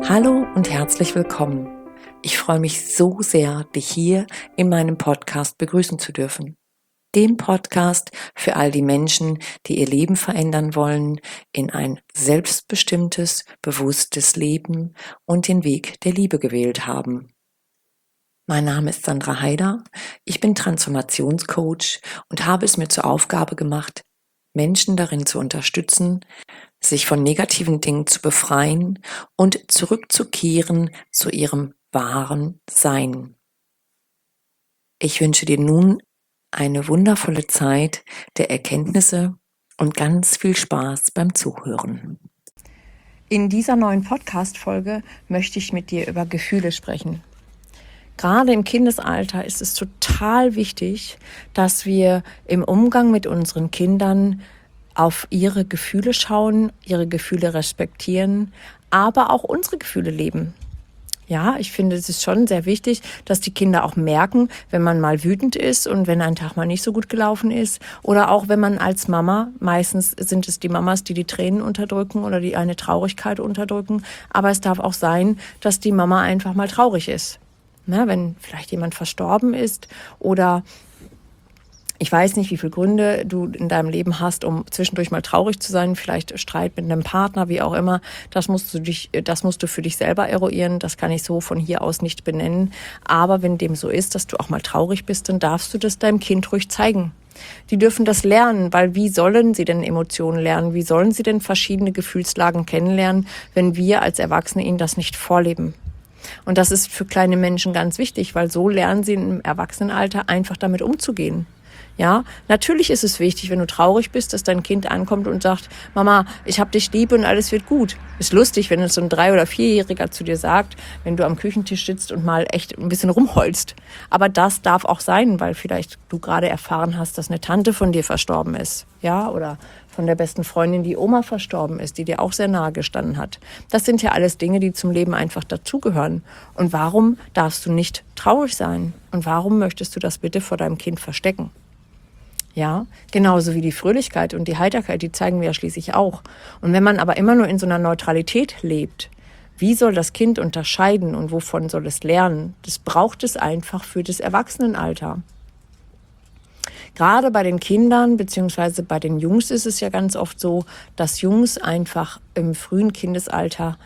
Hallo und herzlich willkommen. Ich freue mich so sehr, dich hier in meinem Podcast begrüßen zu dürfen. Dem Podcast für all die Menschen, die ihr Leben verändern wollen, in ein selbstbestimmtes, bewusstes Leben und den Weg der Liebe gewählt haben. Mein Name ist Sandra Haider, ich bin Transformationscoach und habe es mir zur Aufgabe gemacht, Menschen darin zu unterstützen, sich von negativen Dingen zu befreien und zurückzukehren zu ihrem wahren Sein. Ich wünsche dir nun eine wundervolle Zeit der Erkenntnisse und ganz viel Spaß beim Zuhören. In dieser neuen Podcast-Folge möchte ich mit dir über Gefühle sprechen. Gerade im Kindesalter ist es total wichtig, dass wir im Umgang mit unseren Kindern auf ihre Gefühle schauen, ihre Gefühle respektieren, aber auch unsere Gefühle leben. Ja, ich finde, es ist schon sehr wichtig, dass die Kinder auch merken, wenn man mal wütend ist und wenn ein Tag mal nicht so gut gelaufen ist. Oder auch wenn man als Mama, meistens sind es die Mamas, die Tränen unterdrücken oder die eine Traurigkeit unterdrücken. Aber es darf auch sein, dass die Mama einfach mal traurig ist. Na, wenn vielleicht jemand verstorben ist oder ich weiß nicht, wie viele Gründe du in deinem Leben hast, um zwischendurch mal traurig zu sein, vielleicht Streit mit einem Partner, wie auch immer. Das musst du für dich selber eruieren. Das kann ich so von hier aus nicht benennen. Aber wenn dem so ist, dass du auch mal traurig bist, dann darfst du das deinem Kind ruhig zeigen. Die dürfen das lernen, weil wie sollen sie denn Emotionen lernen? Wie sollen sie denn verschiedene Gefühlslagen kennenlernen, wenn wir als Erwachsene ihnen das nicht vorleben? Und das ist für kleine Menschen ganz wichtig, weil so lernen sie im Erwachsenenalter einfach damit umzugehen. Ja, natürlich ist es wichtig, wenn du traurig bist, dass dein Kind ankommt und sagt, Mama, ich hab dich lieb und alles wird gut. Ist lustig, wenn es so ein 3- oder 4-Jähriger zu dir sagt, wenn du am Küchentisch sitzt und mal echt ein bisschen rumheulst. Aber das darf auch sein, weil vielleicht du gerade erfahren hast, dass eine Tante von dir verstorben ist. Ja, oder von der besten Freundin, die Oma verstorben ist, die dir auch sehr nahe gestanden hat. Das sind ja alles Dinge, die zum Leben einfach dazugehören. Und warum darfst du nicht traurig sein? Und warum möchtest du das bitte vor deinem Kind verstecken? Ja, genauso wie die Fröhlichkeit und die Heiterkeit, die zeigen wir ja schließlich auch. Und wenn man aber immer nur in so einer Neutralität lebt, wie soll das Kind unterscheiden und wovon soll es lernen? Das braucht es einfach für das Erwachsenenalter. Gerade bei den Kindern beziehungsweise bei den Jungs ist es ja ganz oft so, dass Jungs einfach im frühen Kindesalter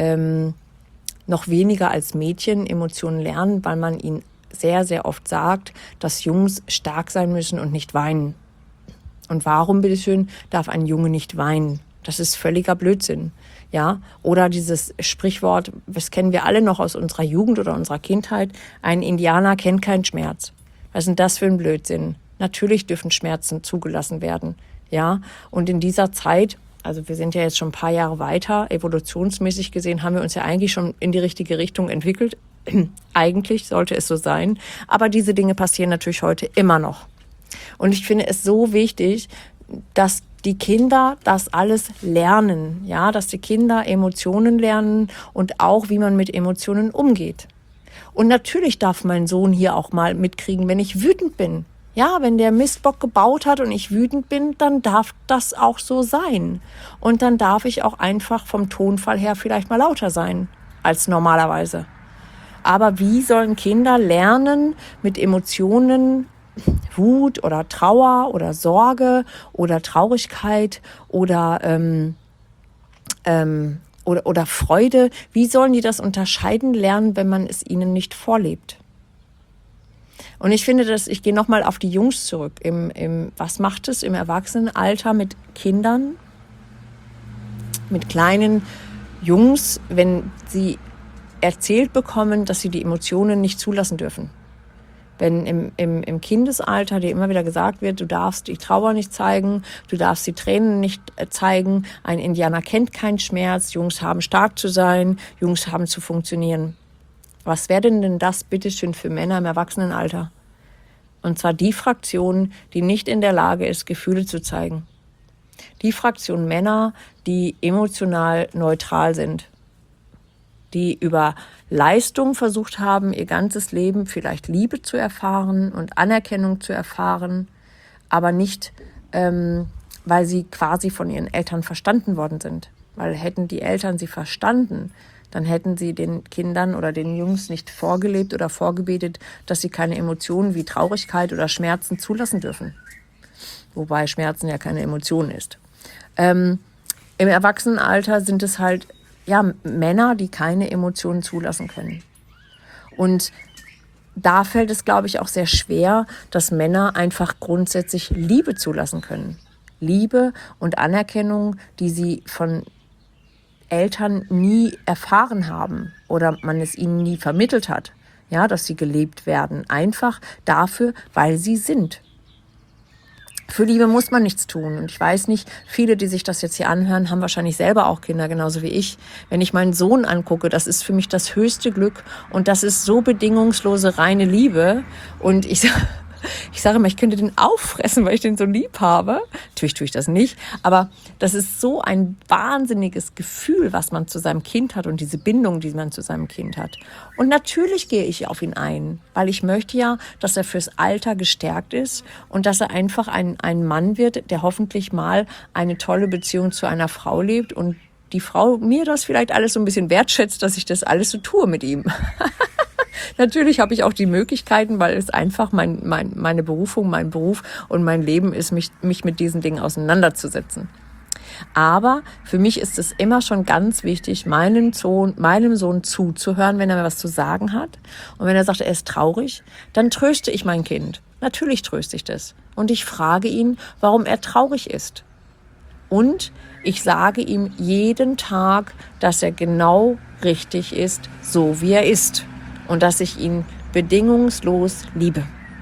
noch weniger als Mädchen Emotionen lernen, weil man ihnen sehr, sehr oft sagt, dass Jungs stark sein müssen und nicht weinen. Und warum, bitteschön, darf ein Junge nicht weinen? Das ist völliger Blödsinn. Ja, oder dieses Sprichwort, das kennen wir alle noch aus unserer Jugend oder unserer Kindheit, ein Indianer kennt keinen Schmerz. Was ist denn das für ein Blödsinn? Natürlich dürfen Schmerzen zugelassen werden. Ja, und in dieser Zeit, also wir sind ja jetzt schon ein paar Jahre weiter, evolutionsmäßig gesehen, haben wir uns ja eigentlich schon in die richtige Richtung entwickelt. Eigentlich sollte es so sein, aber diese Dinge passieren natürlich heute immer noch. Und ich finde es so wichtig, dass die Kinder das alles lernen, ja, dass die Kinder Emotionen lernen und auch, wie man mit Emotionen umgeht. Und natürlich darf mein Sohn hier auch mal mitkriegen, wenn ich wütend bin. Ja, wenn der Mistbock gebaut hat und ich wütend bin, dann darf das auch so sein. Und dann darf ich auch einfach vom Tonfall her vielleicht mal lauter sein als normalerweise. Aber wie sollen Kinder lernen, mit Emotionen, Wut oder Trauer oder Sorge oder Traurigkeit oder Freude, wie sollen die das unterscheiden lernen, wenn man es ihnen nicht vorlebt? Und ich finde, ich gehe nochmal auf die Jungs zurück. Was macht es im Erwachsenenalter mit Kindern, mit kleinen Jungs, wenn sie erzählt bekommen, dass sie die Emotionen nicht zulassen dürfen? Wenn im Kindesalter dir immer wieder gesagt wird, du darfst die Trauer nicht zeigen, du darfst die Tränen nicht zeigen, ein Indianer kennt keinen Schmerz, Jungs haben stark zu sein, Jungs haben zu funktionieren. Was wäre denn das bitteschön für Männer im Erwachsenenalter? Und zwar die Fraktion, die nicht in der Lage ist, Gefühle zu zeigen. Die Fraktion Männer, die emotional neutral sind. Die über Leistung versucht haben, ihr ganzes Leben vielleicht Liebe zu erfahren und Anerkennung zu erfahren, aber nicht, weil sie quasi von ihren Eltern verstanden worden sind. Weil hätten die Eltern sie verstanden, Dann hätten sie den Kindern oder den Jungs nicht vorgelebt oder vorgebetet, dass sie keine Emotionen wie Traurigkeit oder Schmerzen zulassen dürfen. Wobei Schmerzen ja keine Emotion ist. Im Erwachsenenalter sind es halt Männer, die keine Emotionen zulassen können. Und da fällt es, glaube ich, auch sehr schwer, dass Männer einfach grundsätzlich Liebe zulassen können. Liebe und Anerkennung, die sie von Eltern nie erfahren haben oder man es ihnen nie vermittelt hat, ja, dass sie gelebt werden, einfach dafür, weil sie sind. Für Liebe muss man nichts tun. Und ich weiß nicht, viele, die sich das jetzt hier anhören, haben wahrscheinlich selber auch Kinder, genauso wie ich. Wenn ich meinen Sohn angucke, das ist für mich das höchste Glück und das ist so bedingungslose, reine Liebe. Und ich sage immer, ich könnte den auffressen, weil ich den so lieb habe. Natürlich tue ich das nicht, aber das ist so ein wahnsinniges Gefühl, was man zu seinem Kind hat und diese Bindung, die man zu seinem Kind hat. Und natürlich gehe ich auf ihn ein, weil ich möchte ja, dass er fürs Alter gestärkt ist und dass er einfach ein Mann wird, der hoffentlich mal eine tolle Beziehung zu einer Frau lebt und die Frau mir das vielleicht alles so ein bisschen wertschätzt, dass ich das alles so tue mit ihm. Natürlich habe ich auch die Möglichkeiten, weil es einfach meine Berufung, mein Beruf und mein Leben ist, mich mit diesen Dingen auseinanderzusetzen. Aber für mich ist es immer schon ganz wichtig, meinem Sohn zuzuhören, wenn er mir was zu sagen hat. Und wenn er sagt, er ist traurig, dann tröste ich mein Kind. Natürlich tröste ich das. Und ich frage ihn, warum er traurig ist. Und ich sage ihm jeden Tag, dass er genau richtig ist, so wie er ist. Und dass ich ihn bedingungslos liebe.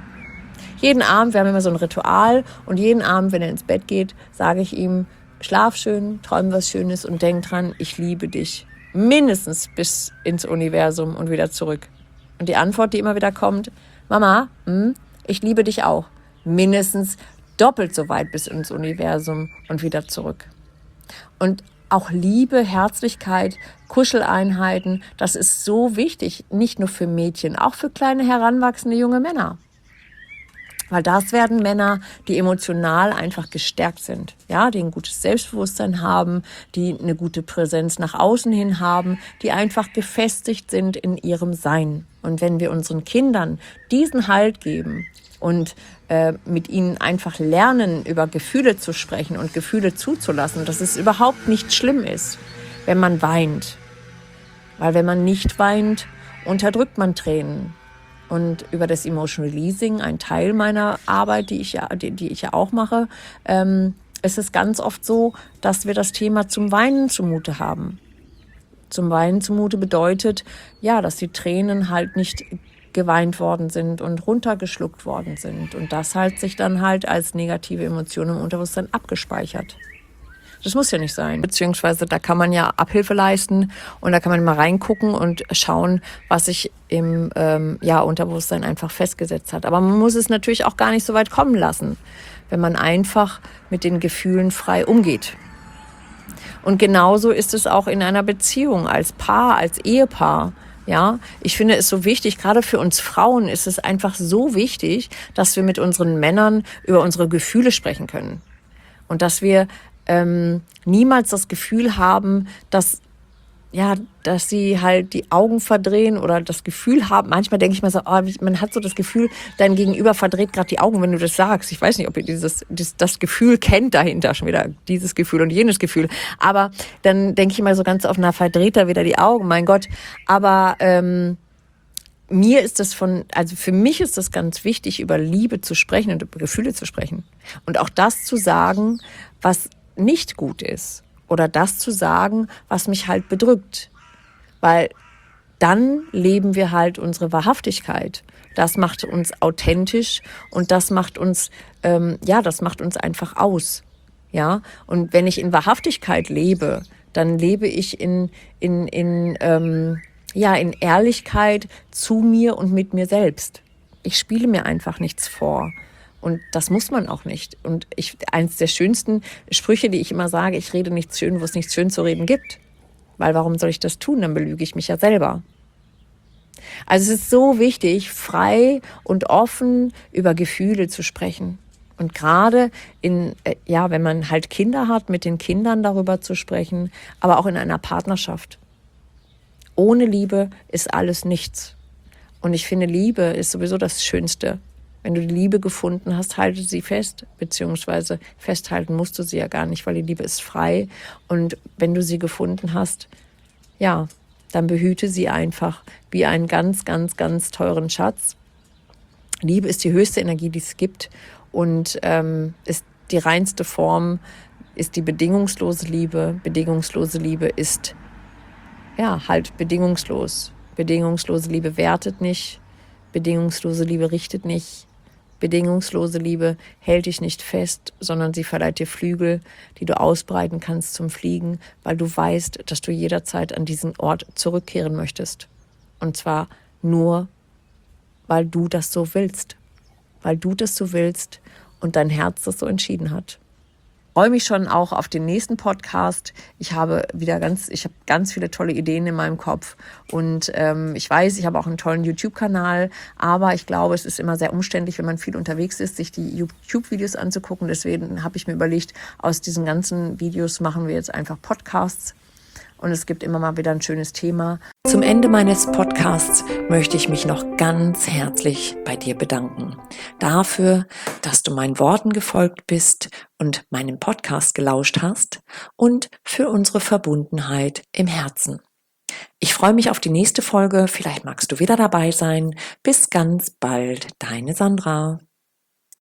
Jeden Abend, wir haben immer so ein Ritual und jeden Abend, wenn er ins Bett geht, sage ich ihm, schlaf schön, träum was Schönes und denk dran, ich liebe dich. Mindestens bis ins Universum und wieder zurück. Und die Antwort, die immer wieder kommt, Mama, ich liebe dich auch. Mindestens doppelt so weit bis ins Universum und wieder zurück. Und auch Liebe, Herzlichkeit, Kuscheleinheiten, das ist so wichtig, nicht nur für Mädchen, auch für kleine, heranwachsende junge Männer. Weil das werden Männer, die emotional einfach gestärkt sind, ja, die ein gutes Selbstbewusstsein haben, die eine gute Präsenz nach außen hin haben, die einfach gefestigt sind in ihrem Sein. Und wenn wir unseren Kindern diesen Halt geben und mit ihnen einfach lernen, über Gefühle zu sprechen und Gefühle zuzulassen, dass es überhaupt nicht schlimm ist, wenn man weint. Weil wenn man nicht weint, unterdrückt man Tränen. Und über das Emotion Releasing, ein Teil meiner Arbeit, die ich ja auch mache, ist es ganz oft so, dass wir das Thema zum Weinen zumute haben. Zum Weinen zumute bedeutet, ja, dass die Tränen halt nicht geweint worden sind und runtergeschluckt worden sind. Und das halt sich dann halt als negative Emotion im Unterbewusstsein abgespeichert. Das muss ja nicht sein. Beziehungsweise da kann man ja Abhilfe leisten und da kann man mal reingucken und schauen, was sich im Unterbewusstsein einfach festgesetzt hat. Aber man muss es natürlich auch gar nicht so weit kommen lassen, wenn man einfach mit den Gefühlen frei umgeht. Und genauso ist es auch in einer Beziehung, als Paar, als Ehepaar. Ja, ich finde es so wichtig, gerade für uns Frauen ist es einfach so wichtig, dass wir mit unseren Männern über unsere Gefühle sprechen können. Und dass wir niemals das Gefühl haben, dass sie halt die Augen verdrehen oder das Gefühl haben, manchmal denke ich mir so, man hat so das Gefühl, dein Gegenüber verdreht gerade die Augen, wenn du das sagst. Ich weiß nicht, ob ihr das Gefühl kennt dahinter, schon wieder dieses Gefühl und jenes Gefühl. Aber dann denke ich immer so ganz oft, verdreht er wieder die Augen, mein Gott. Aber mir ist das für mich ist das ganz wichtig, über Liebe zu sprechen und über Gefühle zu sprechen. Und auch das zu sagen, was nicht gut ist. Oder das zu sagen, was mich halt bedrückt. Weil dann leben wir halt unsere Wahrhaftigkeit. Das macht uns authentisch und das macht uns, das macht uns einfach aus. Ja, und wenn ich in Wahrhaftigkeit lebe, dann lebe ich in Ehrlichkeit zu mir und mit mir selbst. Ich spiele mir einfach nichts vor. Und das muss man auch nicht. Und eins der schönsten Sprüche, die ich immer sage, ich rede nichts schön, wo es nichts schön zu reden gibt. Weil warum soll ich das tun? Dann belüge ich mich ja selber. Also es ist so wichtig, frei und offen über Gefühle zu sprechen. Und gerade wenn man halt Kinder hat, mit den Kindern darüber zu sprechen, aber auch in einer Partnerschaft. Ohne Liebe ist alles nichts. Und ich finde, Liebe ist sowieso das Schönste. Wenn du die Liebe gefunden hast, halte sie fest, beziehungsweise festhalten musst du sie ja gar nicht, weil die Liebe ist frei. Und wenn du sie gefunden hast, ja, dann behüte sie einfach wie einen ganz, ganz, ganz teuren Schatz. Liebe ist die höchste Energie, die es gibt und ist die reinste Form, ist die bedingungslose Liebe. Bedingungslose Liebe ist ja halt bedingungslos. Bedingungslose Liebe wertet nicht, bedingungslose Liebe richtet nicht, bedingungslose Liebe hält dich nicht fest, sondern sie verleiht dir Flügel, die du ausbreiten kannst zum Fliegen, weil du weißt, dass du jederzeit an diesen Ort zurückkehren möchtest. Und zwar nur, weil du das so willst. Weil du das so willst und dein Herz das so entschieden hat. Ich freue mich schon auch auf den nächsten Podcast. Ich habe ganz viele tolle Ideen in meinem Kopf und ich weiß, ich habe auch einen tollen YouTube-Kanal, aber ich glaube, es ist immer sehr umständlich, wenn man viel unterwegs ist, sich die YouTube-Videos anzugucken. Deswegen habe ich mir überlegt, aus diesen ganzen Videos machen wir jetzt einfach Podcasts. Und es gibt immer mal wieder ein schönes Thema. Zum Ende meines Podcasts möchte ich mich noch ganz herzlich bei dir bedanken. Dafür, dass du meinen Worten gefolgt bist und meinem Podcast gelauscht hast und für unsere Verbundenheit im Herzen. Ich freue mich auf die nächste Folge. Vielleicht magst du wieder dabei sein. Bis ganz bald, deine Sandra.